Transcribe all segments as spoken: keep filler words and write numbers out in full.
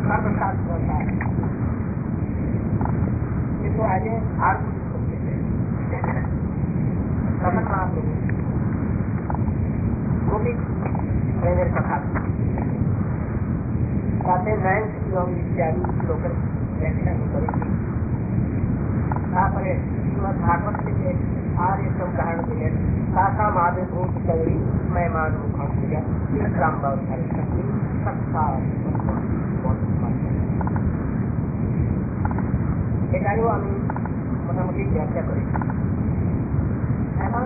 सर्वशास्त्र होता है, इसको आगे आर्थिक कथन महाप्रभु गोपी मेरे कथा साथे नयन श्लोक इत्यादि श्लोक व्याख्या करेगी। तापरे श्रीमद् भागवत के आर्य संकरण के सासा माधे भूत गौरी मैं मानव भाग्य विश्राम भाव शक्ति सत्ता এটাও আমি মোটামুটি ব্যাখ্যা করি। এখন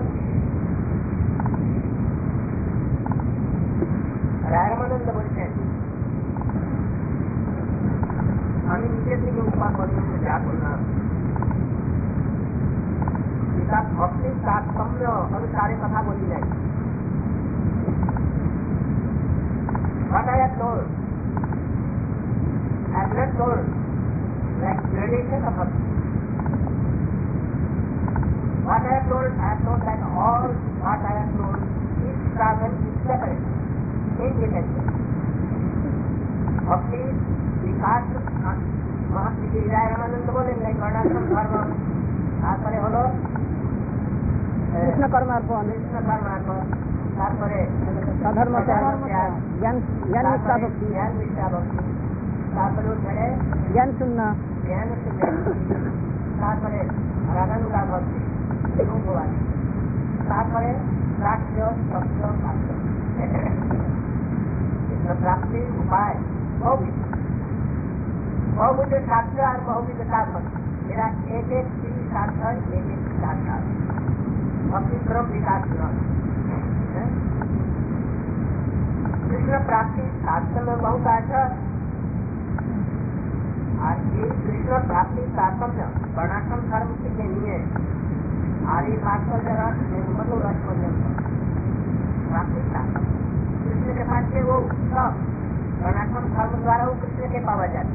রায়রামানন্দ বলছেন আমি নিজে থেকে উপা পর্যন্ত যা করলাম এটা ভক্তির তারতম্য অনুসারে কথা বলি নাই। What I have told, I have not told like gradation of bhakti. What I have told, I have told that all what I have told is travel is separate, independent. Bhakti, विकास महर्षि गिरिराज रामानंद बोलेंगे वर्णाश्रम धर्म तारपरे हलो कृष्ण कर्मार्पण कृष्ण कर्मार्पण तारपरे साधर्म ज्ञान ज्ञान निष्ठा भक्ति ज्ञान निष्ठा भक्ति तारपरे उठे ज्ञान सुनना ज्ञान सुनना तारपरे रागानुगा भक्ति भगवान तारपरे साक्ष्य सत्य कृष्ण प्राप्ति उपाय बहुविध बहुविध साक्ष्य और बहुविध साधन मेरा एक एक श्री साधन एक एक साधन भक्ति क्रम विकास क्रम कृष्ण प्राप्ति शास्त्र में बहुत आशा आज ये कृष्ण प्राप्ति शास्त्र में वर्णाश्रम धर्म के लिए आर्य शास्त्र जरा मनोरथ प्राप्ति शास्त्र कृष्ण के पास से वो सब वर्णाश्रम धर्म द्वारा वो कृष्ण के पावा जाते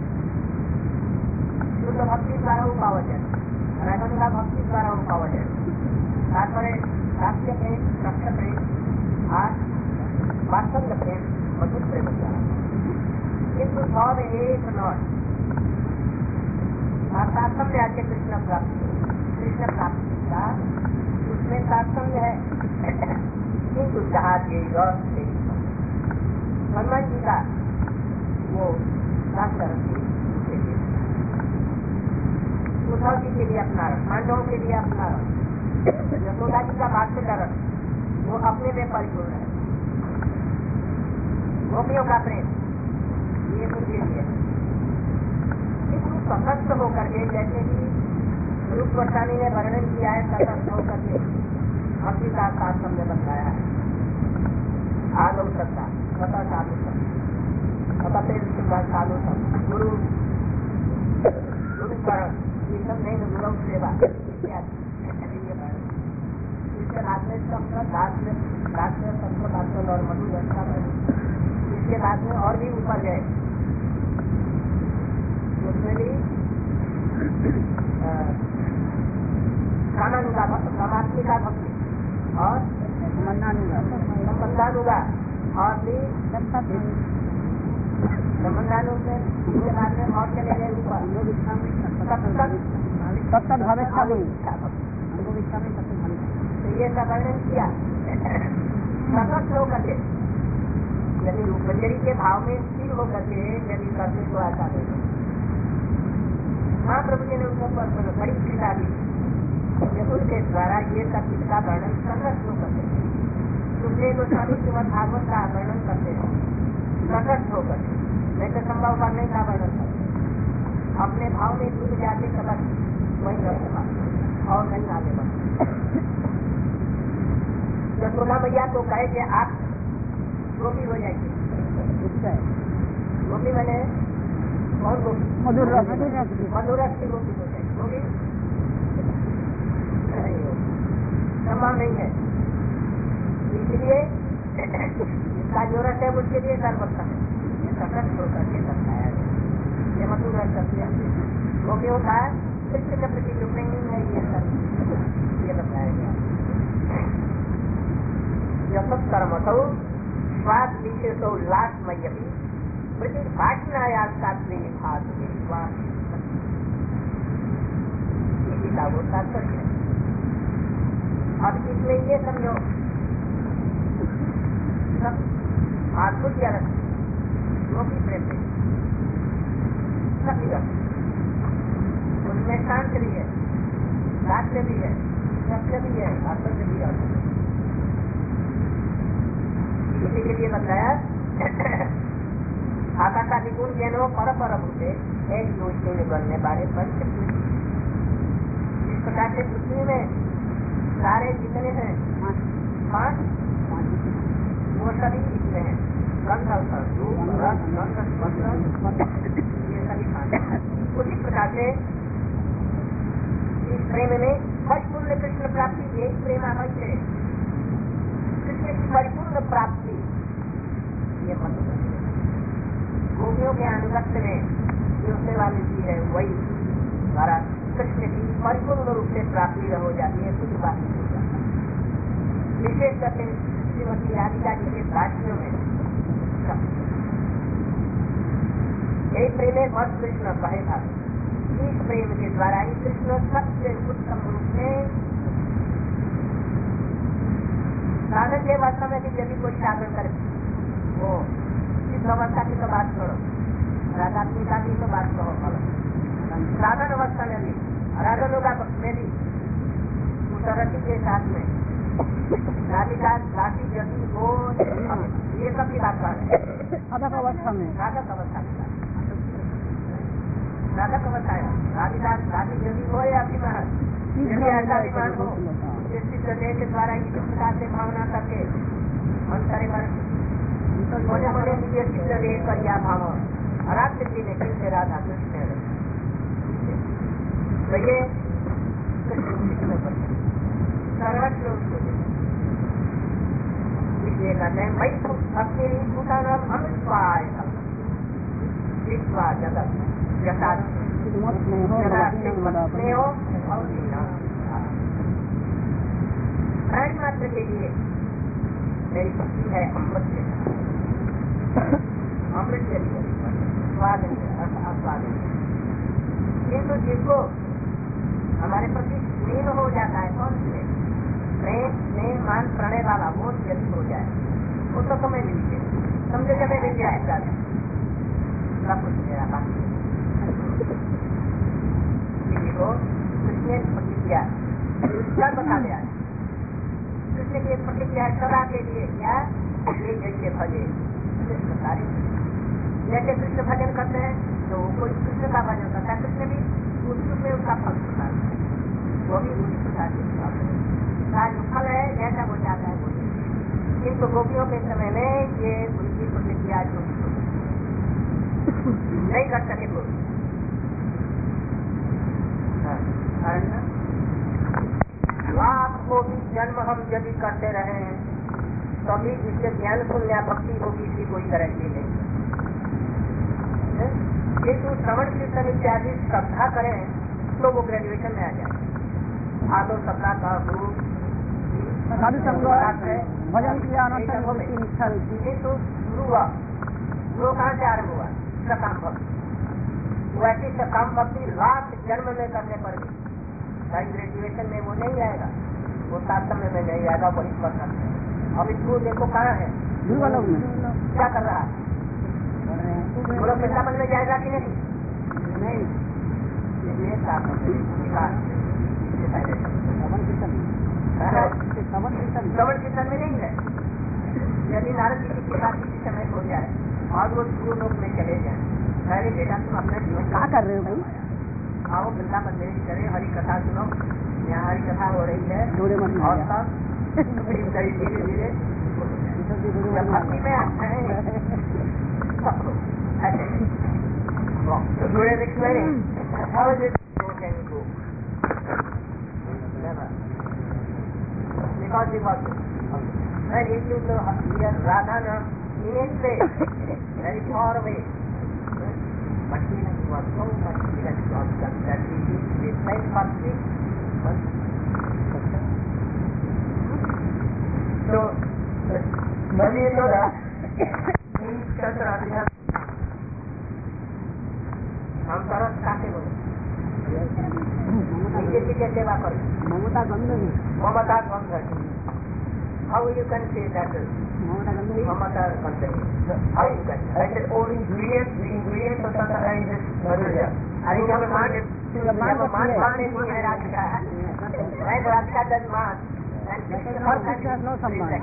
शुद्ध भक्ति द्वारा वो पावा जाते रागानुगा भक्ति द्वारा वो पावा जाते तारपरे शास्त्र प्रेम रक्त प्रेम और वास्तव प्रेम मधुर प्रेम द्वारा किंतु सब एक नॉट शास्त्र में आके कृष्ण प्राप्ति कृष्ण प्राप्ति का उसमें तात्पर्य है किंतु जहाँ हनुमान जी का वो शास्त्र उद्धव जी के लिए अपना रख पांडवों के लिए अपना रख यशोदा जी का भाष्य रख वो अपने में परिपूर्ण है गोपियों का प्रेम ये उनके लिए सशक्त होकर के जैसे कि रूप गोस्वामी ने वर्णन किया है सशक्त होकर के भक्ति का शास्त्र में बताया है आलो सत्ता सता चालू सत्ता चालू सत्ता गुरु गुरुकरण ये सब नहीं गुरु सेवा इसके बाद में सबका शास्त्र शास्त्र सबको शास्त्र और मधु रक्षा इसके बाद में और भी ऊपर गए उसमें भी कामानुगा कामात्मिका भक्ति और संबंधानुगा और भी संबंधानुग इसके बाद में और चले गए ऊपर तब तक भविष्य तो ये सब वर्णन किया सतत होकर के यदि रूपंजरी के भाव में स्थिर होकर के यदि करने को ऐसा नहीं महाप्रभु जी ने उनको पर बड़ी कृपा दी के द्वारा ये सब इसका वर्णन प्रकट होकर के सुखदेव गोस्वामी श्रीमद् भागवत का वर्णन करते हैं प्रकट होकर नहीं तो संभव करने का वर्णन करते अपने भाव में डूब जाते कदम वही रह और नहीं आगे बढ़ते यशोदा मैया को कहे कि आप गोपी हो जाएगी गोपी मैंने और गोपी मधुर मधुरस की गोपी हो जाएगी गोपी संभव नहीं है इसलिए इसका जो रस है उसके लिए सर्वोत्तम है ये सतत होकर के बताया है ये मधुर सत्य गोपी होता है कृष्ण के प्रति जो प्रेम है ये सब ये बताया गया यशत कर्मसौ स्वाद विशेषो उल्लासमय भी ब्रिटिश भाषणाया शास्त्री भाग विश्वास का वो तात्पर्य है। अब इसमें ये समझो सब अद्भुत क्या रखते जो भी प्रेम है सभी रखते उसमें शांत भी है, राष्ट्र भी है, सत्य भी है, असत्य भी है। इसी के लिए बताया आकाशादि गुण ज्ञानो पर पर भूते एक दो शून्य बनने वाले पंच। इस प्रकार से पृथ्वी में सारे जितने हैं पांच वो सभी इसमें हैं। गंध रूप रस गंध स्पर्श ये सभी पांच। उसी प्रकार से इस प्रेम में परिपूर्ण कृष्ण प्राप्ति एक प्रेम आवश्य है। कृष्ण की परिपूर्ण प्राप्ति ये मतलब गोपियों के अनुगत्य में जुड़ने वाली चीज है वही द्वारा कृष्ण की परिपूर्ण रूप से प्राप्ति हो जाती है। कुछ बात नहीं हो जाता। विशेष करके श्रीमती राधिका जी के भाषणों में यही प्रेम बस कृष्ण कहे था। इस प्रेम के द्वारा ही कृष्ण सबसे उत्तम रूप से साधन के अवस्था में भी यदि कोई साधन करे वो इस अवस्था की तो बात करो, राधात्मिका की तो बात करो। साधन अवस्था में भी राधन होगा में भी उतरती के साथ में राधिका राशि जति हो ये सब की बात कर रहे हैं। साधक अवस्था में साधक अवस्था की बात साधक अवस्था है। राधिका राशि जति हो या अभिमान यदि ऐसा अभिमान हो के द्वारा इस प्रकार से भावना करके मन करे मोटे मोटे निजे सिद्ध देह कर या भाव आराध्य जी ने किससे राधा कृष्ण तो ये सर्वस्व इसलिए कहते हैं भाई अपने भूता नाम अमित्वाय विश्वा जगत यथा प्राणी मात्र के लिए मेरी भक्ति है अमृत के अमृत के लिए स्वाद स्वाद किंतु जिसको हमारे प्रति स्नेह हो जाता है कौन से प्रेम स्नेह मान प्रणय वाला वो यदि हो जाए वो तो समय लीजिए समझे जब मैं विद्या है सब कुछ मेरा बाकी किसी को कृष्ण प्रतिज्ञा सब बता दिया कृष्ण की प्रतिज्ञा सदा के लिए क्या ये जैसे भजे कृष्ण सारे जैसे कृष्ण भजन करते हैं तो कोई कृष्ण का भजन करता है कृष्ण भी उसी में उसका फल होता है वो भी उसी प्रकार से जो फल है जैसा हो जाता है वो किंतु गोपियों के समय में ये उनकी प्रतिक्रिया जो नहीं कर सके वो लाख को भी जन्म हम यदि करते रहे तभी तो इससे ज्ञान पुण्य भक्ति होगी इसकी कोई गारंटी नहीं। किंतु श्रवण कीर्तन इत्यादि श्रद्धा करें तो वो ग्रेजुएशन में आ जाए। आदो सप्ताह का गुरु भजन किया किंतु गुरु हुआ गुरु कहाँ से आरम्भ हुआ सकाम भक्ति। वैसी सकाम भक्ति लाख जन्म में करने पर भी भाई ग्रेजुएशन में वो नहीं आएगा, वो तारतम्य में नहीं आएगा, वही कर सकते हैं। अब इसको देखो कहाँ है क्या कर रहा है वो लोग वृंदावन में जाएगा कि नहीं नहीं ये श्रवण कीर्तन में नहीं है। यदि नारद जी की बात किसी समय हो जाए और वो दूर लोग में चले जाए पहले बेटा तुम अपना जीवन क्या कर रहे हो भाई आओ वृंदावन में करे हरी कथा सुनो। यहाँ हरी कथा हो रही है और सब धीरे धीरे जब भक्ति में आते हैं सब लोग ऐसे जुड़े explaining how is it can you go never because he was when he used to hear Radha Nam in way very far away but he was so much relaxed that he used to be like bhakti so Mani Toda in Chatra हम तरस काके बोले नीचे नीचे सेवा करो ममता गंध नहीं ममता गंध how you can say that ममता गंध नहीं ममता गंध how you can I said all ingredients the ingredients of Santa is Madhurya अरे जब मान जब मान मान नहीं है राधिका right राधिका does मान and Krishna has no सम्मान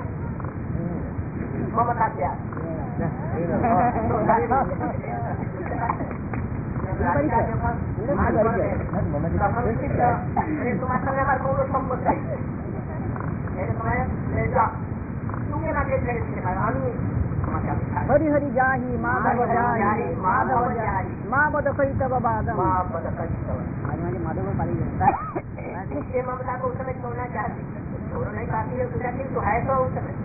ममता क्या हरि हरि जाहि माधव जाहि माधव जाहि माँ बद कही तब बादम माधव पाली ममता को उस समय छोड़ना चाहती नहीं पाती है तो है तो उस समय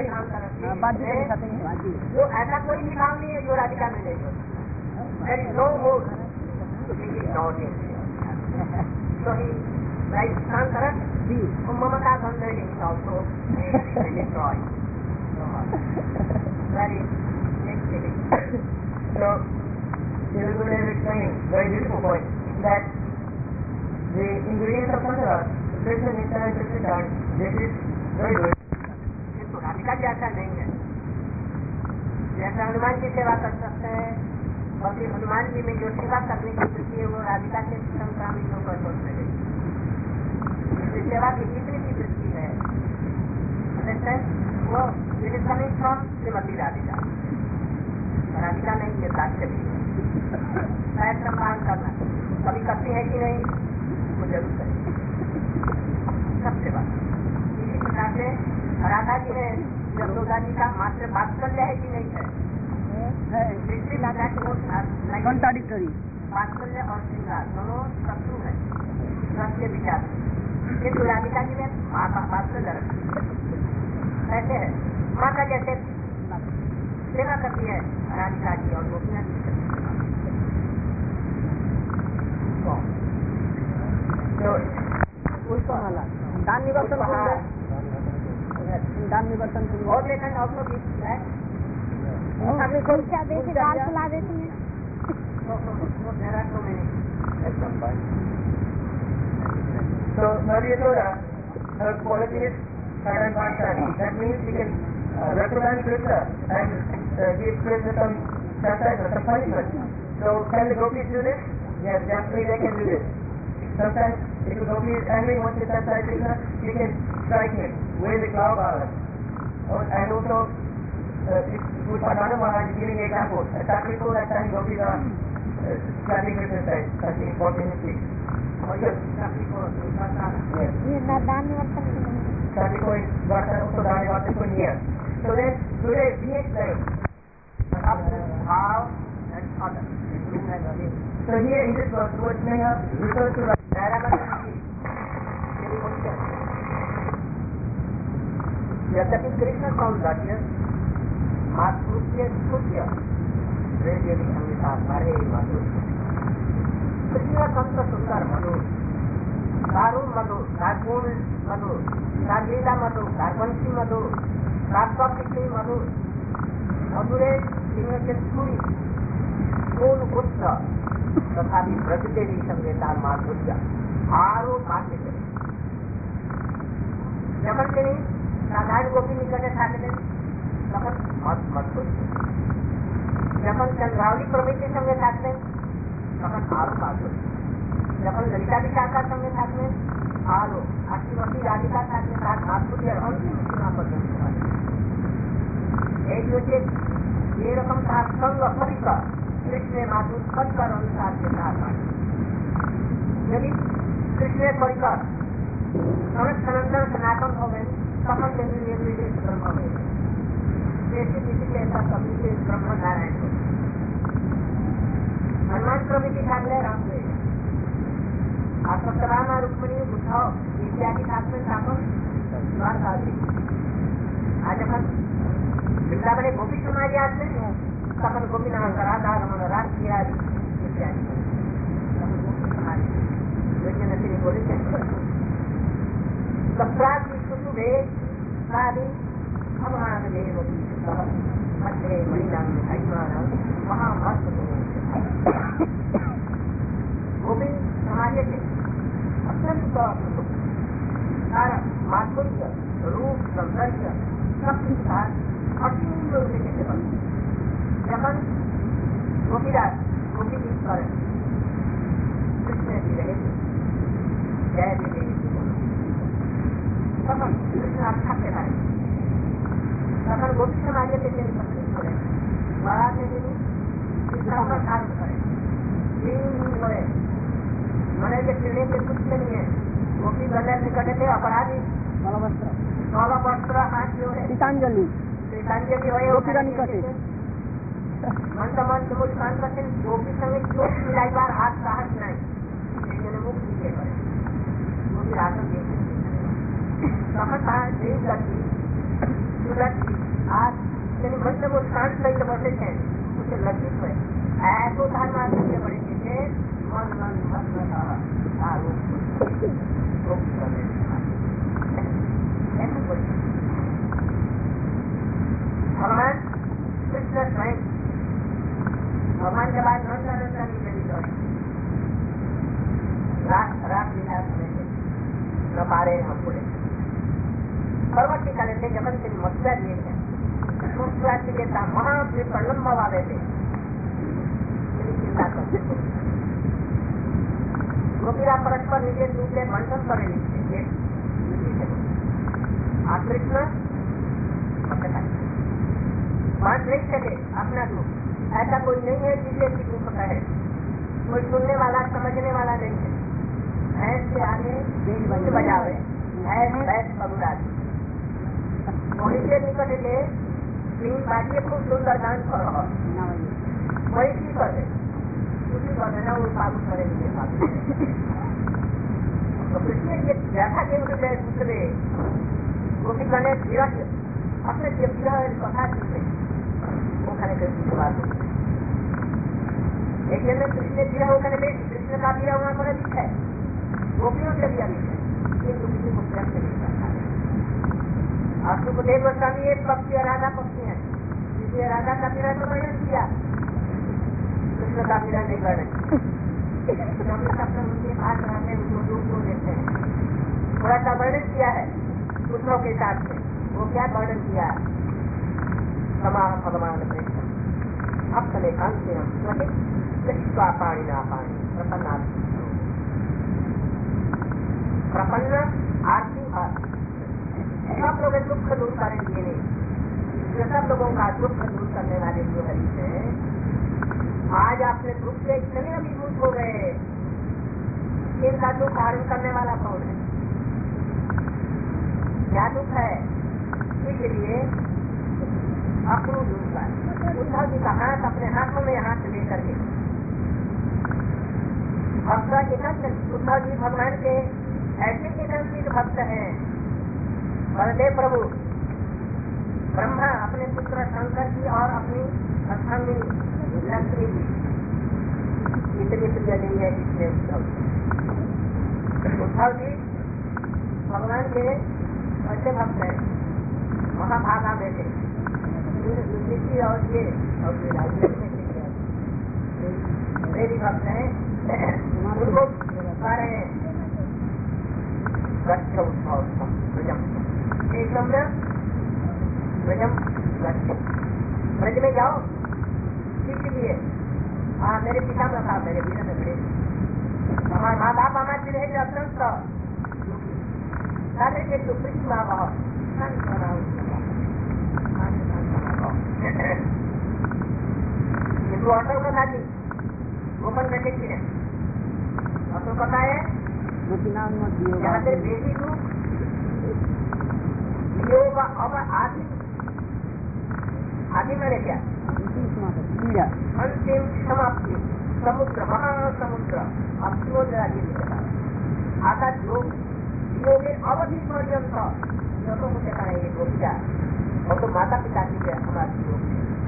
जो ऐसा कोई भी काम नहीं है जो राधिका में नहीं there is no more not in so he like Sankaran ममता गंध is also destroyed that is next thing so Srila Gurudev is explaining very beautiful point that the ingredients of Sankara Krishna Nitya and Krishna Chant this is very good किंतु राधिका जैसा नहीं है जैसा हनुमान की सेवा कर सकते हैं और फिर हनुमान जी में जो सेवा करने की वृत्ति है वो राधिका के संक्रामित होकर सोच रहे सेवा की जितनी भी वृत्ति है वो कमिंग फ्रॉम श्रीमती राधिका राधिका नहीं ये साक्ष्य भी है शायद सम्मान करना कभी करती है कि नहीं वो जरूर करें सबसे बात इसी प्रकार से राधा जी है यशोदा जी का मात्र वात्सल्य है कि नहीं है कॉन्ट्राडिक्टरी वात्सल्य और श्रृंगार दोनों शत्रु है सत्य विचार किंतु राधिका जी ने माँ का वात्सल्य ऐसे है माँ का जैसे सेवा करती है राधिका जी और गोपियाँ जी उसको दान निवर्तन दान निवर्तन और लेकिन ऑल्सो भी है अभी कोई क्या देखे दाल खिला देती है So Maria Yoda, her quality is Saran Bhanshan. That means she can uh, represent Krishna and uh, give Krishna some chastisement, some punishment. So can the gopis do this? Yes, definitely they can do this. Sometimes if the gopi is angry and wants to chastise Krishna, she can strike him with the claw balance. Oh, and also uh, with Padana Maharaj giving example. At Sakriko that time gopis are uh, slapping Krishna's side, touching fourteen feet. Oh yes, Sakriko yes. ये दान निवर्तन Sakriko is Vartan also दान निवर्तन को near. So then today we explain how and other. So here in this verse, what Sneha refers to यद्यपि कृष्ण सौंदर्य मातृत्य स्तुत्य radially संहिता हरे मधुर कृष्ण संत सुंदर मधुर दारुण मधुर दार्गुण मधुर रागलीला मधुर दारवंशी मधुर राजपक्षी मधुर मधुरे सिंह के सूरी पूर्ण पुत्र तथा ब्रजदेवी संवेदार माधुर्य आरो बाध्य जगन के नहीं साधारण गोपी निकट साधने जगन मत मत जगन चंद्रावली प्रवृत्ति संगे साधने जगन आरो माधुर्य जगन ललिता विशाखा संगे साधने आरो अष्टवती राधिका साधने साथ माधुर्य अंतिम सीमा पर्यंत एक दूसरे ये रकम का संग परिकर कृष्ण माधुर परिकर अनुसार के साथ यदि कृष्ण परिकर सनातन सनातन हो गए तখন ब्रह्म हो जैसे किसी के ऐसा कभी से ब्रह्म नारायण हो हनुमान प्रवृत्ति साधने रामदेव आसक्तरामा रुक्मणी उद्धव इत्यादि साधन स्थापन द्वारकाधी आज अपन वृंदावन गोपी समाज याद में तখন गोपीनाथ राधा रमन राष्ट्रीयादि इत्यादि बोले सप्राग सुसुभे साधि अमान देव मध्य मणिनाम हरिमान महाभक्त साथ असीम लोग कैसे बनते जब गोपीदास गोपी गीत पर कृष्ण जी रहे जय देवी तब कृष्ण अच्छा के बारे तब गोपी समाज के लिए संतुष्ट करे बड़ा के लिए कृष्ण कार्य करे मैंने के पीढ़ी के कुछ नहीं है गोपी गले निकटे थे अपराधी सोलह वस्त्र हाथ जो है गीतांजलि गीतांजलि हो गोपी का निकटे मन तो मन मुझ कान करते गोपी संगे क्यों मिलाई बार हाथ साहस नहीं मैंने मुख नीचे करे गोपी रात समझ देश लगी सूरज आज मैंने मन से वो शांत नहीं तो बैठे थे उसे लगी हुए ऐसो धान मारने के बड़े थे मन मन मन भगवान कृष्ण स्वयं भगवान के बाद नंदा नंदा की मेरी दौड़ी रात रात लीला न पारे हम बोले पर्वत निकाले थे जगन से मथुरा लिए थे मथुरा के महावीर पर लंबा वाले थे चिंता करते गोपीरा परस्पर निजे रूप से मंथन करे आप कृष्ण बात नहीं सके अपना दुख ऐसा कोई नहीं है जिसे की दुख कहे कोई सुनने वाला समझने वाला नहीं है भैंस के आगे बीज बजावे भैंस भैंस बबुराज वही से निकट ले तीन बाजिए खूब सुंदर गान कर रहा वही की करे उसी करना वो पागल करेंगे तो कृष्ण ये जैसा कि उनके दूसरे गोपी कहने धीरज अपने व्यक्तिगत कथा सुनते वो खाने कृष्ण की बात एक जन कृष्ण दिया वो कहने बेटी कृष्ण का दिया वहां पर अधिक है गोपियों से भी अधिक है ये किसी को व्यक्त नहीं करता आप सुखदेव गोस्वामी एक पक्षी और राधा पक्षी है इसलिए राधा का पीड़ा तो वर्णन किया कृष्ण का पीड़ा नहीं वर्णन हमने सब उनके पास रहते हैं उनको दूर को देखते हैं थोड़ा सा वर्णन किया है पुत्रों के साथ में वो क्या वर्णन किया है समाह भगवान कृष्ण भक्त ने कांति हम स्वहित कृष्णा पाणी ना पाणी प्रपन्ना प्रपन्न आरती भाग सब लोग दुख दूर करेंगे नहीं सब लोगों का दुख दूर करने वाले जो हरि है आज आपने दुख से इतने अभिभूत हो गए इनका दुख धारण करने वाला कौन है क्या दुख है इसलिए अपनों दुख का उद्धव जी का हाथ अपने हाथों में हाथ लेकर के भक्त एकांत उद्धव जी भगवान के ऐसे एकांतिक भक्त हैं बलदेव प्रभु ब्रह्मा अपने पुत्र शंकर जी और अपनी अष्टांगी लक्ष्मी जी इतनी प्रिय नहीं है जिसने उद्धव उद्धव जी भगवान के ऐसे भक्त हैं महाभागा में थे और ये मेरी भक्त है उनको सारे गच्छ उत्सव ब्रजम एक नंबर ब्रजम गच्छ ब्रज में जाओ इसलिए हाँ मेरे पिता का था मेरे पिता में खड़े हमारे माँ बाप हमारे रहे अत्यंत सारे के सुप्रीम माँ बहुत इनको अटल कथा थी गोपन बैठे की अटल कथा है यहाँ से बेटी रूप योग अब आदि आदि मैंने क्या अंतिम समाप्ति समुद्र महासमुद्र अक्षोद्र आता योग योग अवधि पर्यंत लोगों को देखा है ये गोपिया और तो माता पिता की हमारी योग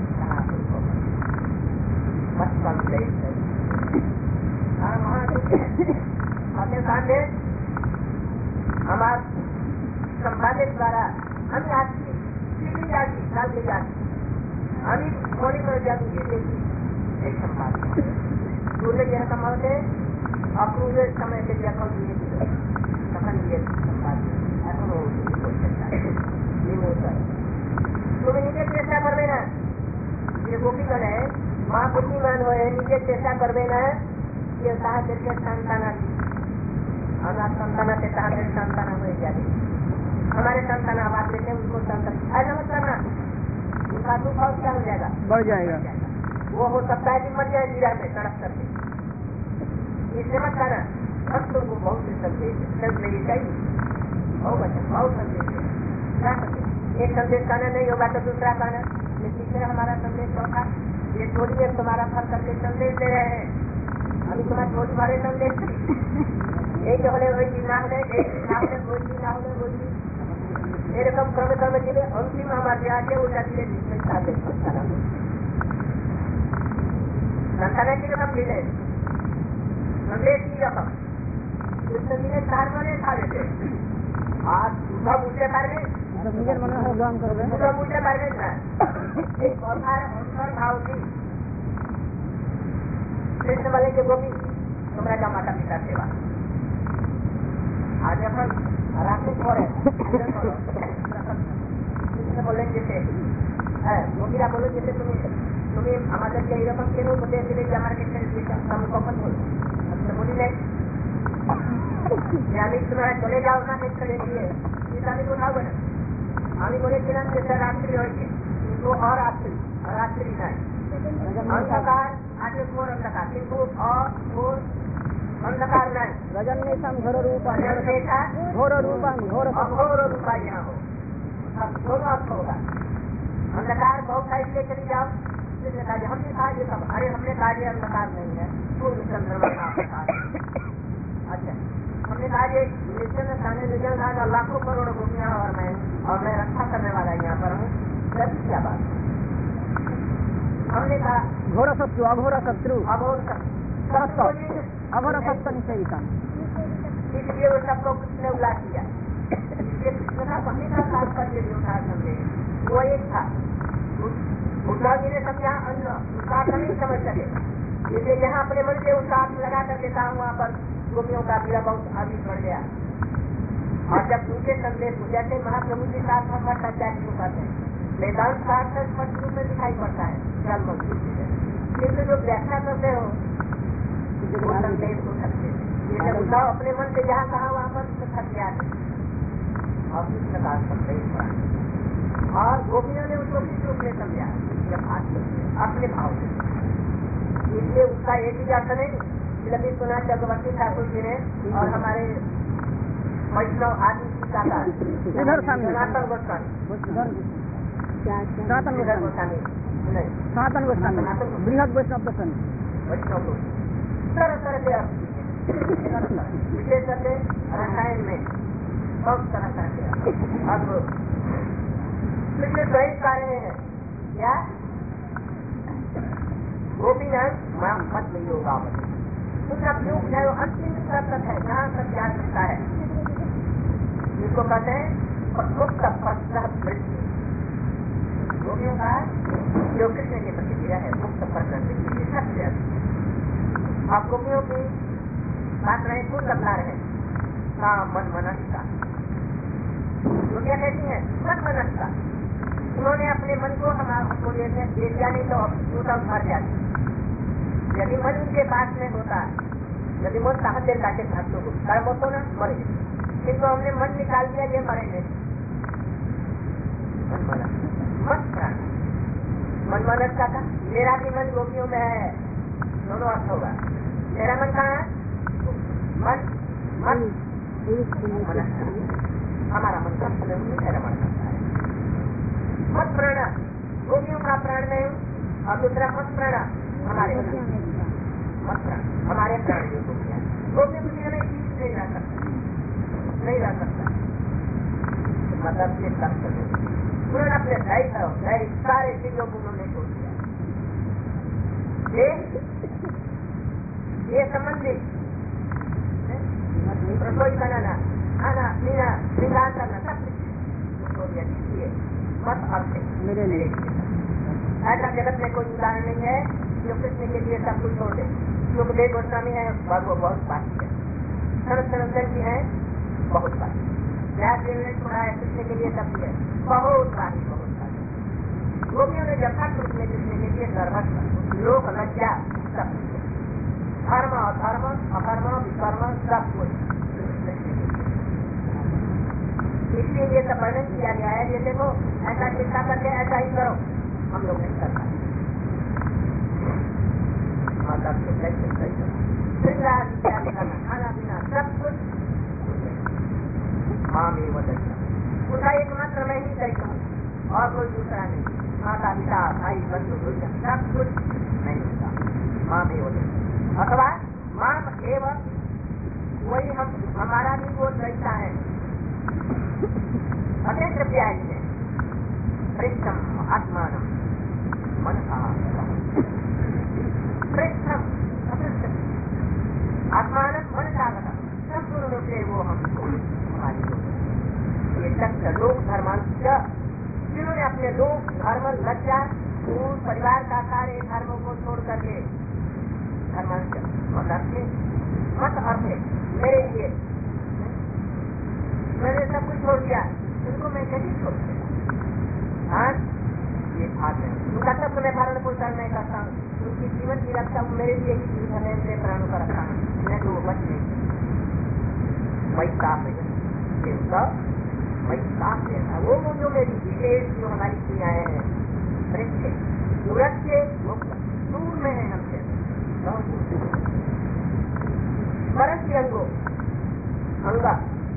अपने सामने हमारे संपादक द्वारा हम जाती सीधी जाती डालती जाती हम थोड़ी पर जाती एक संपादक दूसरे यह संभव थे अप्रूव समय से व्यापक दिए सफल दिए संपादक ऐसा हो सकता है ये होता है तुम नीचे चेष्टा करवे ना, ये गोपीगण है माँ बुद्धिमान हो नीचे चेष्टा करवे ना, ये कहा करके संताना और संताना से कहा कर संताना हो जाती, हमारे संतान आवाज देते उनको संतान ऐसा मत करना, उनका दुख और क्या हो जाएगा, बढ़ जाएगा, वो हो सकता है कि मर जाए गिरा में सड़क करके, इसलिए मत करना। भक्तों को बहुत से संदेश लेनी चाहिए, बहुत अच्छा बहुत संदेश क्या करते, एक संदेश कहना नहीं होगा तो दूसरा कहना, तीसरा हमारा संदेश चौथा, ये थोड़ी देर तुम्हारा फल करके संदेश दे रहे हैं, अभी तुम्हारे थोड़ी भरे संदेश एक होने वही चीज ना होने ना होने कोई चीज ना होने कोई चीज ये रकम क्रम क्रम के लिए अंतिम हमारे आगे वो जाती है संतान की रकम मिले संदेश की रकम चार महीने खा लेते आज दूसरा मूल्य कार्य दूसरा मूल्य कार्य एक और भाव थी कृष्ण वाले के गोपी तुम्हारा का माता पिता सेवा आज अपन रास्ते छोड़े बोले जैसे गोपीरा बोलो जैसे तुम्हें तुम्हें हमारे के रकम के लोग बोले इसलिए हमारे के बोली नहीं तुम्हारा चले जाओ ना चले दिए उठाओ बना আমি বলেছিলাম যে রাত্রি হয়েছে কিন্তু অরাত্রি রাত্রি নাই অন্ধকার আগে ঘোর অন্ধকার কিন্তু অঘোর अंधकार नहीं रजन में सम घोर रूप घोर रूप घोर अघोर रूपा यहाँ हो सब दोनों अर्थ होगा। अंधकार बहुत है इसलिए चली जाओ, हमने कहा ये सब अरे हमने कहा ये अंधकार नहीं है सूर्य चंद्रमा का अंधकार। अच्छा हमने कहा ये निश्चय खाने निजन खाएगा लाखों करोड़ गोपियाँ और मैं और मैं रक्षा करने वाला यहाँ पर हूँ, सभी क्या बात। हमने कहा घोर शत्रु अघोर शत्रु अघोर शत्रु अघोर सत्य निषेध, इसलिए वो सबको किसने उला किया, इसलिए कृष्ण का पति का साथ करके जो था समझे वो एक था। उद्धव जी ने समझा अन्न उसका नहीं समझ सके, इसलिए जहाँ अपने मन से उसका हाथ लगा करके था वहाँ पर गोपियों का पीड़ा बहुत आदि बढ़ गया। और जब दूसरे संदेश जैसे महाप्रभु के साथ हम भट्टाचार्य को कहते हैं वेदांत शास्त्र स्पष्ट रूप में दिखाई पड़ता है जन्म, किन्तु जो व्याख्या करते हो वो संदेश हो सकते हैं। उद्धव अपने मन से जहाँ कहा वहाँ पर थक गया और किस प्रकार संदेश पड़ा और गोपियों ने उसको किस रूप में समझा अपने भाव से। इसलिए उसका एक ही अर्थ नहीं ललित सुना चक्रवर्ती ठाकुर जी ने और हमारे वैष्णव आदि सनातन गोस्वामी सनातन गोस्वामी सनातन गोस्वामी बृहद वैष्णव दर्शन वैष्णव तरह तरह के विशेष करके रसायन में बहुत तरह तरह के अब पिछले कई कार्य हैं क्या गोपीनाथ मत योगा उसका प्रयोग है वो अंतिम स्तर तक है जहाँ तक ज्ञान सकता है, जिसको कहते हैं मुक्त वृत्ति गोपियों का जो कृष्ण की प्रतिक्रिया है मुक्त वृत्ति सबसे आप गोपियों की बात रहे खुद बदला रहे का मन मनस्ता तो क्या कहती है मन मनस्ता उन्होंने अपने मन को हमारे दे दिया नहीं तो वो सब मर जाती। यदि मन उनके पास में होता यदि मन साहस देता के भक्तों को कर्म हो तो ना मरे, किन्तु हमने मन निकाल दिया ये मरेंगे। मन मनस मत प्राण मन मनस्ता का मेरा भी मन गोपियों में है, दोनों अर्थ होगा। मेरा मन कहाँ है मन मन हमारा मन का मेरा मन करता है मत प्राण गोपियों का प्राण में हूँ और दूसरा मत प्राण हमारे मत प्राण हमारे प्राण की गोपियाँ गोपियों की हमें चीज नहीं रह सकता नहीं रह सकता मतलब से तक उन्होंने अपने दैव दैव सारे चीजों को उन्होंने छोड़ दिया। ये संबंधित रसोई बनाना खाना पीना श्रृंगार करना सब कुछ मत अर्थ मेरे लिए ऐसा जगत में कोई उदाहरण नहीं है जो कृष्ण के लिए सब कुछ छोड़ दे। सुखदेव गोस्वामी है वो बहुत बाकी है, शरद सरंजन जी है बहुत बाकी, व्यास देव ने छोड़ा है कृष्ण के लिए सब है बहुत बाकी बहुत बाकी। गोपियों ने जब तक कृष्ण कृष्ण के लिए सर्वस्व लोक लज्जा सब धर्म अधर्म अकर्म विकर्म सब कुछ, इसलिए ये सब वर्णन किया गया है। ये देखो ऐसा चिंता करके ऐसा ही करो, हम लोग नहीं करता। खाना पीना सब कुछ माँ में वदन, उसका एकमात्र मैं ही करता हूँ और कोई दूसरा नहीं। माता पिता भाई बंधु भोजन सब कुछ नहीं होता, माँ में वदन। अथवा माँ एवं वही हम हमारा भी वो रहता है अत्यंत प्यारी है। पृष्ठम आत्मान मन पृष्ठम आत्मान मन सागत संपूर्ण रूप से वो हमको हमारी ये तक लोक धर्मांश जिन्होंने अपने लोक धर्म लज्जा पूर्ण परिवार का सारे धर्मों को छोड़ करके धर्मांश मतलब मत अर्थ मेरे लिए मैंने सब कुछ छोड़ दिया, उनको मैं कैसे छोड़ दिया? ये बात है, उनका सब मैं पालन पोषण नहीं करता हूँ, उनकी जीवन की रक्षा मेरे लिए ही जीवन है, मेरे प्राणों का रखा हूँ, मैं तो बच नहीं वही साफ है ये वही साफ है। वो जो मेरी विशेष जो हमारी क्रियाएं हैं वृक्ष सूरज से दूर में है हमसे परस्य अंगो अंगा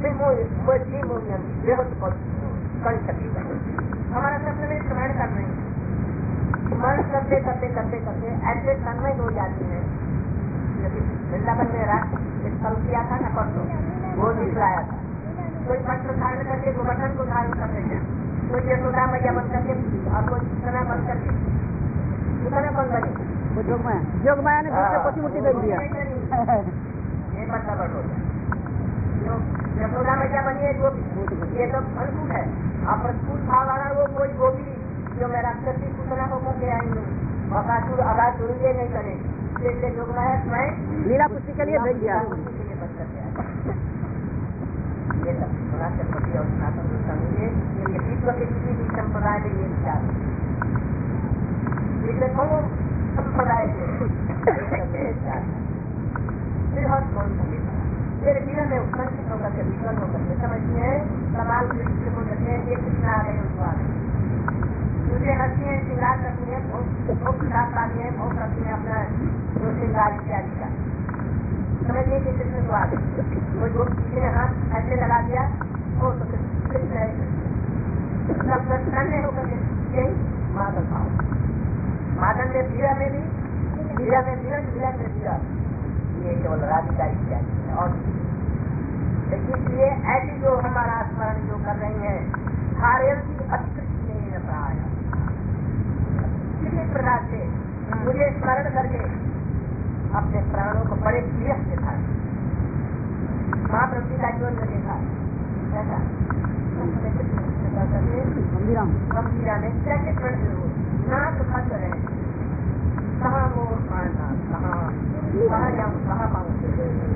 हमारा सबसे में स्मरण करना ही स्मरण करते करते करते करते ऐसे तन्मय हो जाती है। वृंदावन में रात कल किया था ना परसों, वो दिखलाया था। कोई पत्र धारण करके गोवर्धन को धारण कर देते, कोई यशोदा मैया बन करके और कोई सूचना बन करके सूचना बन बनी वो जोगमाया जोगमाया ने दूसरे पति मूर्ति दे दिया। ये मतलब हो गया यशोदा मैया बनी है गोपी, ये तो अनुकूल है। और प्रतिकूल भाव वाला वो कोई गोपी जो मैं राक्षसी सूचना को करके आई हूँ अगासुर अगासुर ये नहीं करे, इसलिए जोगमाया स्वयं लीला पुष्टि के लिए भेज दिया। ये सब चक्रवर्ती और सनातन समझिए ये विश्व के किसी भी संप्रदाय में ये विचार संप्रदाय फिर जीवन में उत्संगित होकर के विफल होकर के समझिए सवाल दृष्टि को रखे ये कृष्ण आ गए उसको आ गए दूसरे हंसी है श्रृंगार करती है बहुत खिलाफ पाती है बहुत करती है अपना जो श्रृंगार इत्यादि का समझिए कि कृष्ण को आ गए वो जो किसी ने हाथ ऐसे लगा दिया वो तो कृष्ण है सब प्रसन्न होकर के यही मादन भाव मादन में वीरा में भी वीरा में वीरन वीरा में वीरा ये केवल राधिका इत्यादि है। और इसलिए ऐसी जो हमारा स्मरण जो कर रही है कार्य की अतिकृष्ण प्राय किसी प्रकार से मुझे स्मरण करके अपने प्राणों को बड़े प्रिय से था महाप्रभु का जीवन में देखा ऐसा गंभीरा में कैसे प्रण नाक बंद रहे कहाँ वो मारना कहाँ कहाँ जाऊँ कहाँ पाऊँ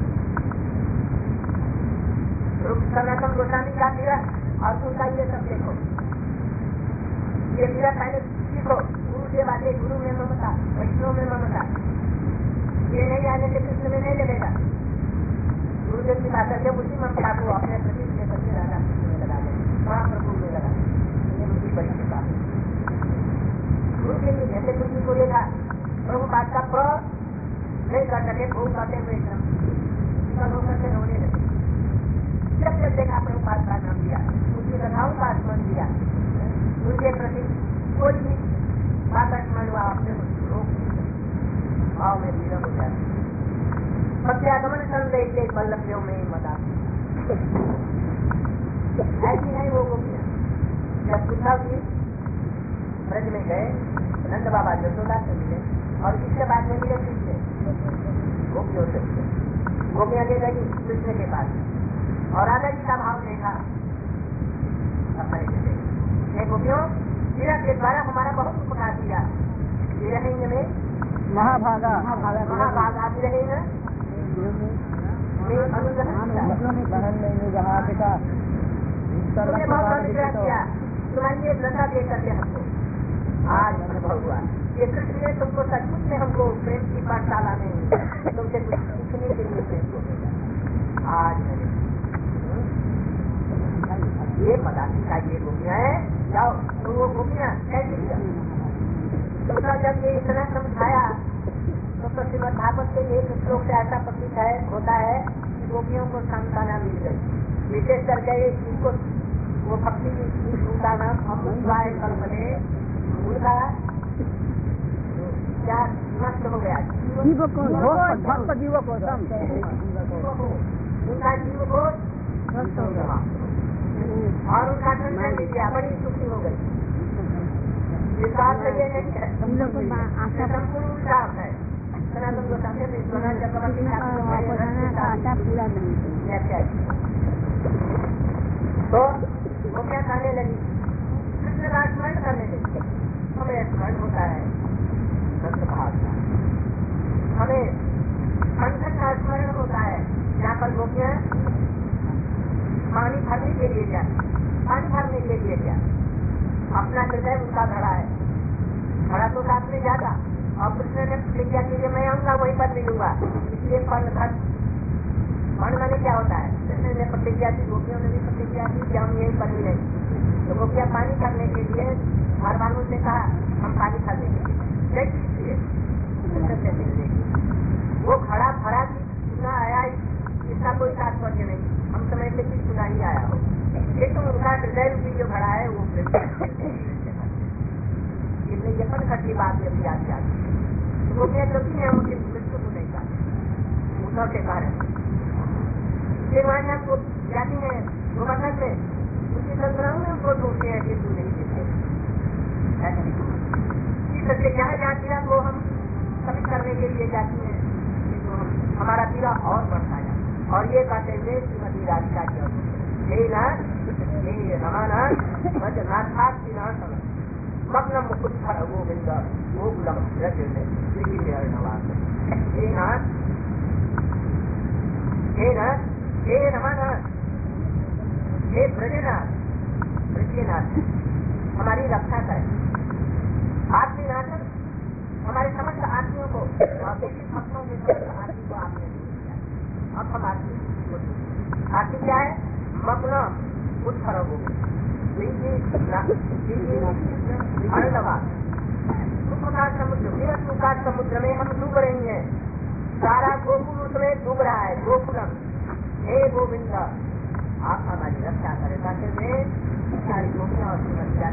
रुक सनातन गोस्वामी का पीरा और उनका ये सब देखो ये पीरा पहले सीखो गुरु से बातें गुरु में ममता वैष्णव में ममता ये नहीं आने से कृष्ण में नहीं लगेगा। गुरुदेव की बात जब उसी ममता को अपने प्रति करके राधा कृष्ण में लगा दे महाप्रभु में लगा ये उनकी बड़ी कृपा गुरु के लिए जैसे कृष्ण को देखा प्रभु बात का प्र नहीं कर सके बहुत करते हुए विफल होकर के रोने लगे। जब जब देखा प्रभु बात का नाम दिया उसकी कथाओं का स्मरण दिया उनके प्रति कोई भी बात स्मरण हुआ अपने रोक भाव में विरह हो जाती प्रत्यागमन संदेश वल्लभ्यों में मदा ऐसी नहीं वो गोपियां। जब उद्धव जी ब्रज में गए नंद बाबा यशोदा से मिले और इसके बाद में मिले कृष्ण गोपियों से गोपियां ले गई कृष्ण के पास और राधा जी का भाव देखा अपने गोपियों विरह के द्वारा हमारा बहुत उपकार किया। विरहिंग में महाभागा महाभागा विरहिंग में तुमने बहुत अनुग्रह किया, तुम्हारी ये दशा दे करके हमको ये कृष्ण ने तुमको सचमुच में हमको प्रेम की पाठशाला में तुमसे कुछ सीखने के लिए प्रेम को भेजा। आज ये पता सीखा ये गोपियाँ है, जाओ तो वो गोपियाँ कैसी दूसरा जब ये इतना समझाया तो श्रीमद् भागवत के एक श्लोक से ऐसा प्रतीत है होता है कि गोपियों को सांत्वना मिल गई। विशेष करके इनको वो भक्ति उनका नाम अमृतवाय कल्पने उनका क्या नष्ट हो गया जीव को भक्त जीव को उनका जीव को नष्ट हो गया और उनका दर्शन लीजिए बड़ी सुखी हो गई। इस बात से ये नहीं है संपूर्ण उल्टा है। सनातन गोस्वामी में ईश्वर चक्रवर्ती तो वो क्या कहने लगी, कृष्ण का स्मरण करने लगी। हमें स्मरण होता है संत भाव का, हमें संकट का स्मरण होता है जहाँ पर गोपियाँ पानी भरने के लिए जाए, पानी भरने के लिए जाए, अपना हृदय उनका घड़ा है, घड़ा तो साथ में जाता और कृष्ण ने प्रतिज्ञा की मैं आऊंगा वहीं पर मिलूंगा, इसलिए पर्ण भर पर्ण मैंने क्या होता है, कृष्ण ने प्रतिज्ञा की, गोपियों ने भी प्रतिज्ञा की कि हम यहीं पर मिलेंगे। तो गोपियाँ पानी भरने के लिए हर वालों से कहा हम पानी भर लेंगे, कृष्ण से मिलने वो घड़ा भरा की सुना आया इसका कोई तात्पर्य नहीं, हम समझते कि सुना ही आया हो, लेकिन उनका हृदय रूपी जो घड़ा है वो इसलिए यपन खट्टी बात यदि याद जाती है वो क्या क्योंकि हम उनकी मृत्यु को नहीं चाहते उद्धव के कारण फिर वहाँ आपको जाती है गोवर्धन में उनकी संग्रहों में उनको ढूंढते हैं किंतु नहीं देते। इस तरह जहाँ जाती है वो हम सभी करने के लिए जाती है किंतु हम हमारा पीड़ा और बढ़ता है। और ये कहते हुए श्रीमती राधिका की हे नाथ हे रमानाथ नाथाथ की नाथ मग्न मुकुट फल गोविंद गोकुलम हे नाथ हे नाथ हे रमानाथ हे ब्रजनाथ ब्रजनाथ हमारी रक्षा करें। आत्मीनाथ हमारे समस्त आदमियों को भक्तों के समस्त आदमी को आपने अब हम आदमी आदमी क्या है मग्न उत्तर गोविंद का समुद्र विरत्व का समुद्र में हम डूब रही हैं, सारा गोकुल उसमें डूब रहा है। गोकुलम हे गोविंद आप हमारी रक्षा करें ताकि मैं सारी गोपियां और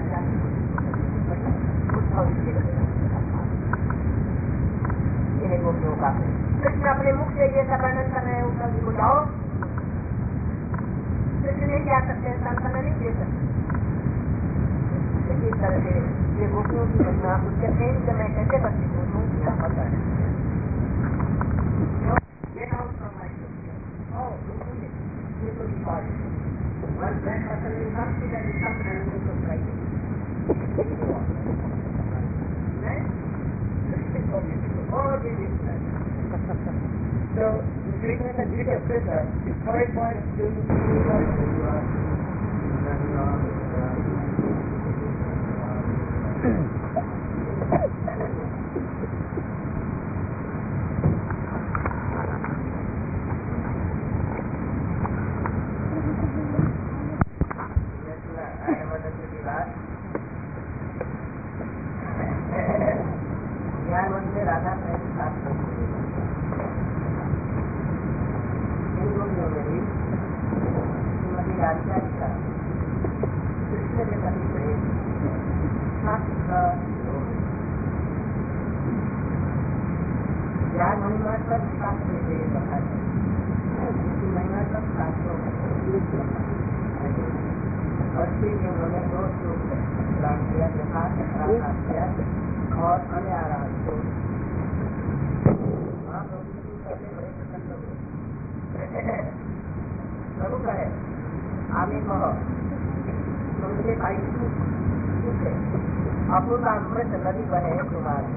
गोपियों का कृष्ण अपने मुख से ये सब वर्णन कर रहे हैं उद्धव जी को जाओ कृष्ण नहीं जा सकते सांत्वना नहीं दे सकते। इस तरह से ये गोपियों की महिमा उसके प्रेम से मैं कैसे बच्ची हूँ यहाँ पर कर So, treatment and duty of Krishna is corresponding to और अन्य आराध प्रभु कहे आगे कहो तुमसे भाई अपूर्व अमृत नदी बहे तुम्हारी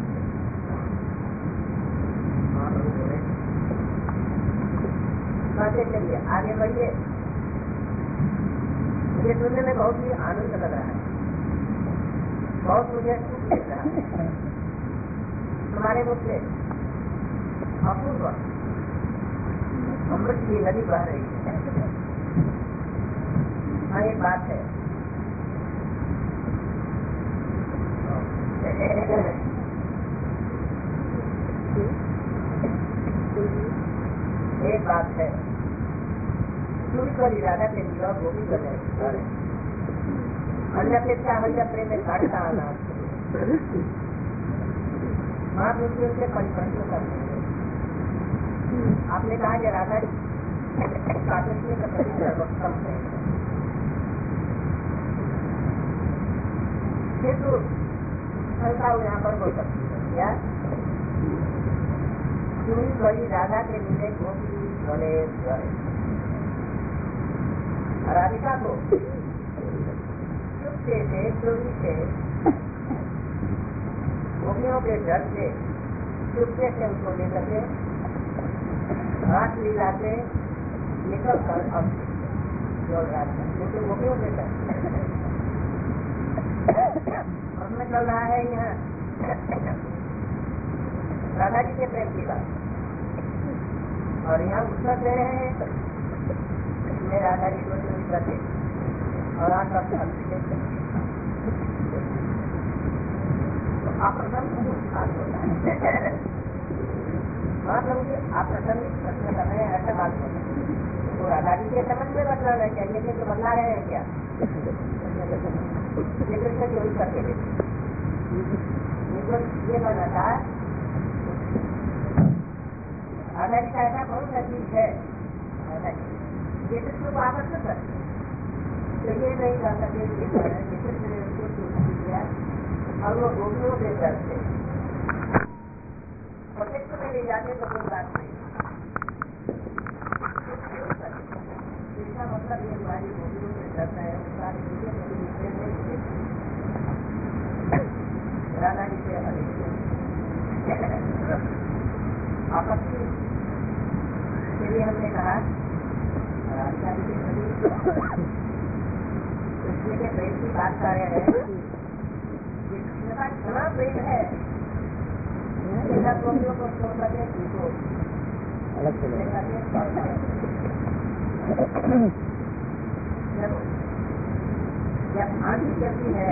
कहते चलिए आगे बढ़िए। मुझे सुनने में बहुत ही आनंद लग रहा है, बहुत मुझे सुख मिल रहा है। हमारे मुख से अपूर्व अमृत की नदी बह रही है। हाँ, एक बात है, एक बात है, चूड़ी वाली राधा के विवाह गोपी कर रहे अन्य के चाहत प्रेम में काटता आना माँ दूसरे से परिवर्तन करते हैं। आपने कहा कि राधा काटने का प्रति सर्वोत्तम है, किंतु शंका यहाँ पर हो सकती है क्या? चूड़ी बड़ी राधा के लिए गोपी बने राधिका को चुपके से चोरी से गोपियों के घर से चुपके से उनको लेकर के रात लीला से निकल कर अब गोपियों के घर उसमें चल रहा है यहाँ राधा जी के प्रेम की बात, और यहाँ उत्तर दे रहे हैं मैं राधा जी को चोरी करते और आज का अप्रसन्न होता है। मतलब अप्रसन्न प्रश्न कर रहे हैं, ऐसा बात होता है। तो राधा जी के संबंध में बदलाना चाहिए, लेकिन बदला रहे हैं क्या? ये कृष्ण चोरी करके थे, ये बनना था राधा जी का ऐसा कौन सा चीज है ये कृष्ण को आकर्षित कर, तो ये नहीं कर सके और वो गोपियों के घर से प्रोटेक्ट में ले जाते तो कोई बात नहीं। इसका मतलब ये हमारी गोपियों के घर है राधा जी से आपत्ति के लिए हमने कहा राधा जी के प्रति कृष्ण के प्रेम की बात कर रहे हैं, कृष्ण का इतना प्रेम है गोपियों को छोड़ करके उनको अलग से जब आंधी चलती है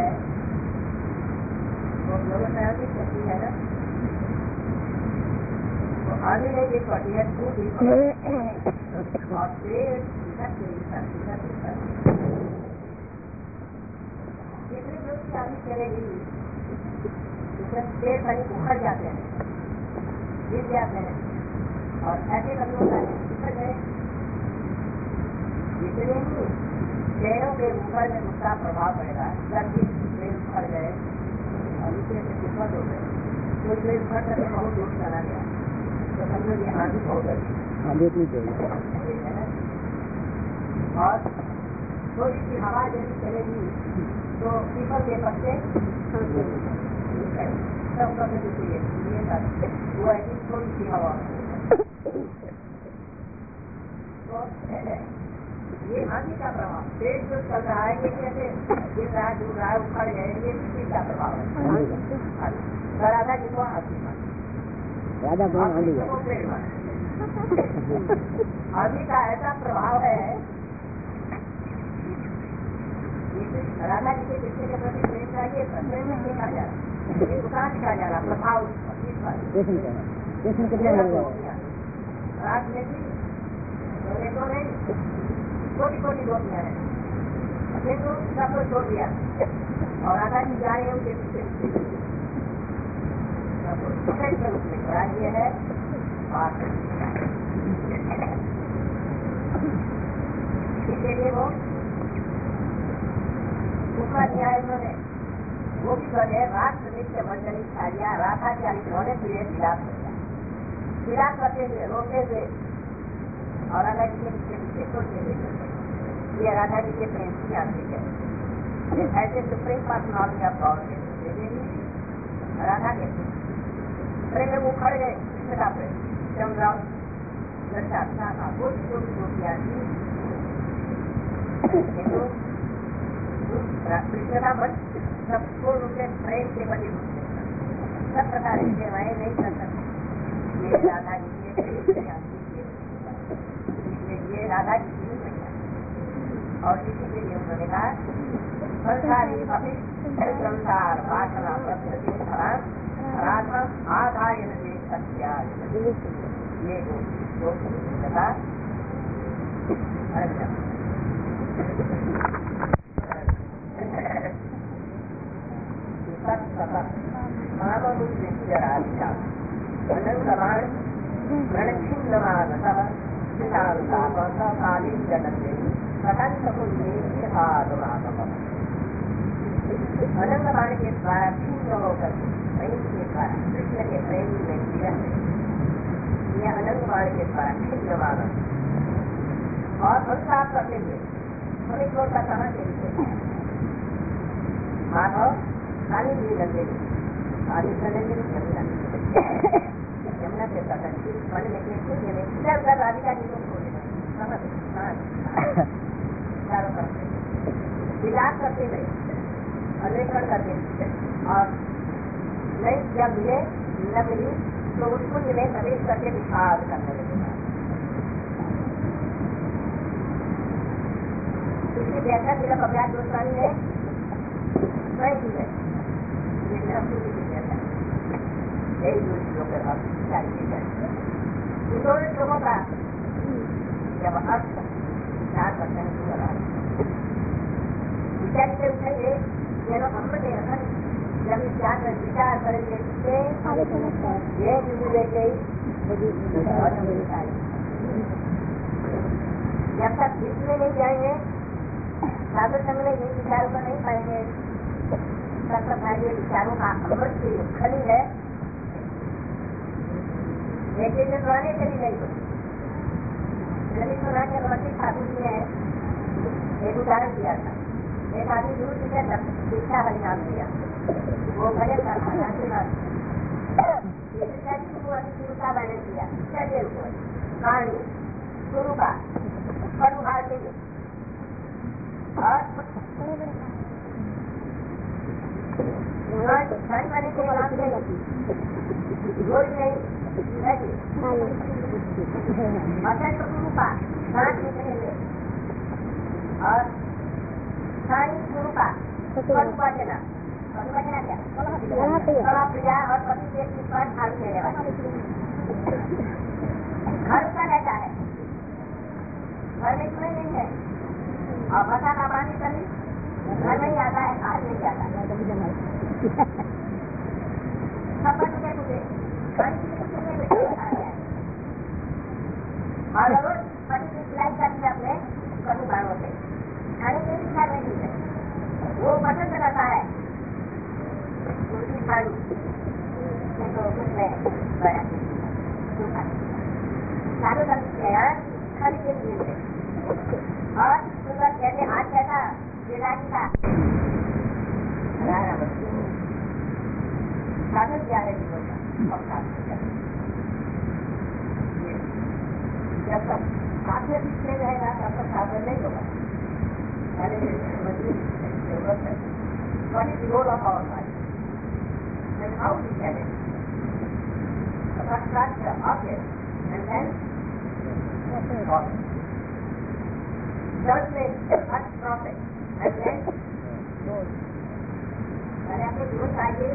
तो व्यवसाय की चलती है ना, तो आगे नहीं देख पाती है और पेड़ कितनी जोर की आंधी चलेगी, पेड़ कहीं उखड़ जाते हैं, गिर जाते हैं और ऐसे कभी होता है उखड़ गए, जितने ही पेड़ों के ऊपर में उसका प्रभाव पड़ेगा, जब पेड़ उखड़ गए और नीचे से किस्मत हो गए, कोई पेड़ उखड़ करके बहुत दूर चला गया तो समझो ये आंधी हो गई, और थोड़ी सी हवा यदि चलेगी तो पीपल के पत्ते सब कभी दूसरी वो ऐसी थोड़ी सी हवा। तो ये आंधी का प्रभाव, पेड़ जो चल रहा है ये कैसे गिर रहा है, डूब रहा है, उखड़ गए, ये किसी का प्रभाव है। राधा जी को आंधी राधा को पेड़ माना, आंधी का ऐसा प्रभाव है। राधा जी के कृष्ण के प्रति प्रेम चाहिए, प्रेम में देखा जा रहा है, दुकान दिखा जा रहा प्रभाव रात में भी तो नहीं छोटी छोटी गोपियां हैं, किंतु सबको छोड़ दिया और राधा जी जा रहे हैं उनके पीछे रूप में ये है इसके लिए वो उसका दिया है उन्होंने, वो भी बने राष्ट्र नृत्य मंडली खालिया राधा चाली उन्होंने पीड़े विलाप विलाप करते हुए रोते हुए और राधा जी के पीछे पीछे छोड़ते हुए, ये राधा जी के प्रेम की आंधी है। ऐसे supreme personality of God Radha के प्रेम में वो खड़ गए, कृष्ण का प्रेम चमराव लड़का अच्छा था, वो छोटी गोपियां थी, कृष्ण का मन सब पूर्ण रूप से प्रेम के बनी सब प्रकार की सेवाएं नहीं कर सकते। ये राधा जी ये राधा जी की मैया और इसी के लिए उन्होंने कहा संसारी अभी संसार वासना प्रकृति राधा आधायन से सत्या ये जो कहा राधिका अनंतमान प्रणिन्नमानतः कालीन जगते अनंतमान के द्वारा भिन्न होकर प्रेम के द्वारा कृष्ण के प्रेम में जीवन यह अनंतमान के द्वारा भिन्न मानव और संसार करते हुए हमें छोड़ का कहा के माधव काली जी लगे काली लगे यमुना यमुना के तटन मन में के कुछ में इधर उधर राधिका जी को खोले चारों तरफ विलास करते गए अन्वेषण करते और नहीं जब मिले न मिली तो उस कुंज में प्रवेश करके विषाद करने लगे। इसकी व्याख्या तिलक अभ्यास गोस्वामी ने स्वयं की है। यही दो चीजों के बाद विचार किए जाए इन दोनों श्लोकों का जब अर्थ विचार करते हैं विचार से उठेंगे ये लोग अमृत रखन जब विचार विचार करेंगे ये लेके जब तक बीच में नहीं जाएंगे साधु संघ में ये विचारों को नहीं पाएंगे तब तक ये विचारों का अमृत की खली है लेकिन पुराने से भी नहीं होती। सुना के भगवती साधु जी ने एक उदाहरण दिया था। एक आदमी दूर से दीक्षा हरिनाम दिया वो भजन का शिक्षा मैंने किया चलिए कहानी गुरु का पर उभार के लिए और धन करने के बाद रोज नहीं अत्यंत गुरु का सांस निकले और सारी गुरु का वचना वचना क्या प्रिया और पति के पर भाग देने वाले घर का रहता है घर में इसमें नहीं है और बता का पानी कभी घर में ही आता है बाहर नहीं जाता सब बच्चे मुझे और रोज पति की सिलाई करती है अपने कभी बालों से खाने के इच्छा नहीं है वो पसंद करता है उसकी थाली तो उसमें चालू करती है खाने के लिए और सुंदर कहते हाथ कैसा विराजी का साधन क्या है जीवन का जब तक साधन पीछे रहेगा तब तक साधन नहीं होगा। जरूरत है What is the role of our life? And how we get it? First structure, object, and then profit. Third place, first profit, and then goal. मैंने आपको जीवन चाहिए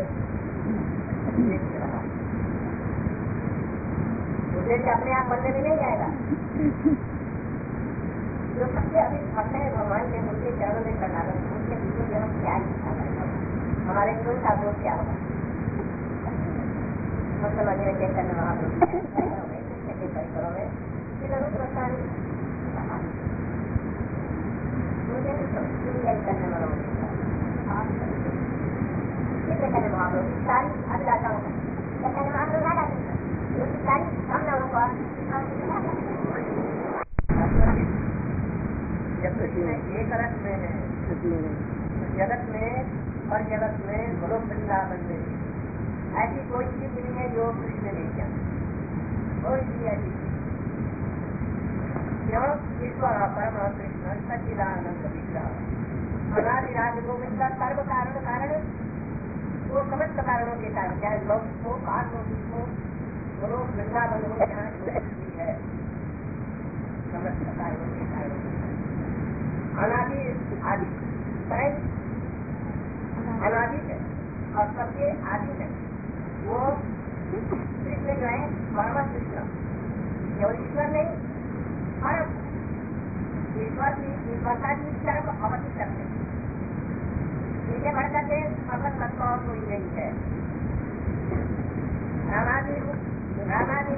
उद्देश्य अपने आप बनने में नहीं आएगा। जो सबसे अधिक भक्त है भगवान के उनके चरणों में प्रणाम उनके जीवन में हम क्या इच्छा करेंगे हमारे जीवन का बोध क्या होगा हम समझ रहे चैतन्य महाप्रभु के परिकरों में चैतन्य महाप्रभु सारी अभिलाषाओं में चैतन्य महाप्रभु ना सारी कामनाओं को जब एक रथ में है जगत में हर जगत में बड़ो वृंदावन में ऐसी कोई चीज नहीं है जो कृष्ण नहीं किया कोई भी ऐसी क्यों ईश्वर परम कृष्ण सच्चिदानंद विग्रह अनादिराज गोविंद का सर्व कारण कारण वो समस्त कारणों के कारण, चाहे लौकिक हो, पारलौकिक हो, वो वृंदावन हो, जहाँ जो है समस्त कारणों के कारण अनादि आदि अनादि है और सबके आदि है। वो कृष्ण जो है परम कृष्ण, केवल ईश्वर नहीं, परम ईश्वर की ईश्वरता की तरफ अवधि करते हैं। इसे बढ़कर के अपन तत्व और कोई नहीं है। रामादि रामादि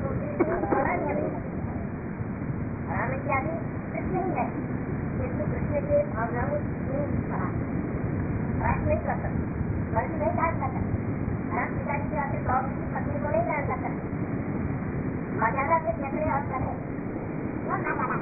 राम इत्यादि कृष्ण ही है, किंतु कृष्ण के भावनाओं राष्ट्र नहीं कर सकते, बल्कि नहीं जान सकते। राम पिता की अपने गौर की पत्नी को नहीं जान सकते। मर्यादा के क्षेत्र और करे वो मर्यादा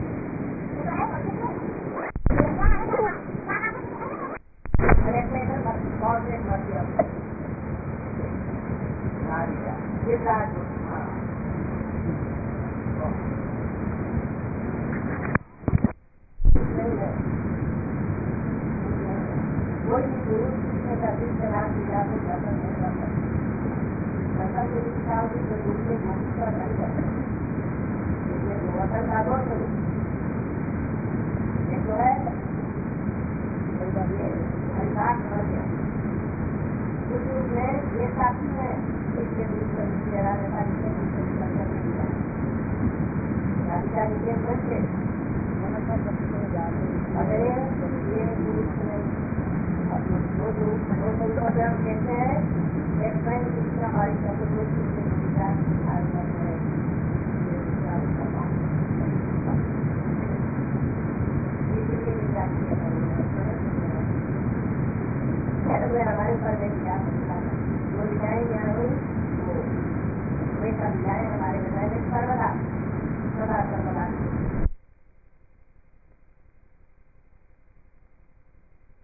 हमारे ऊपर हमारे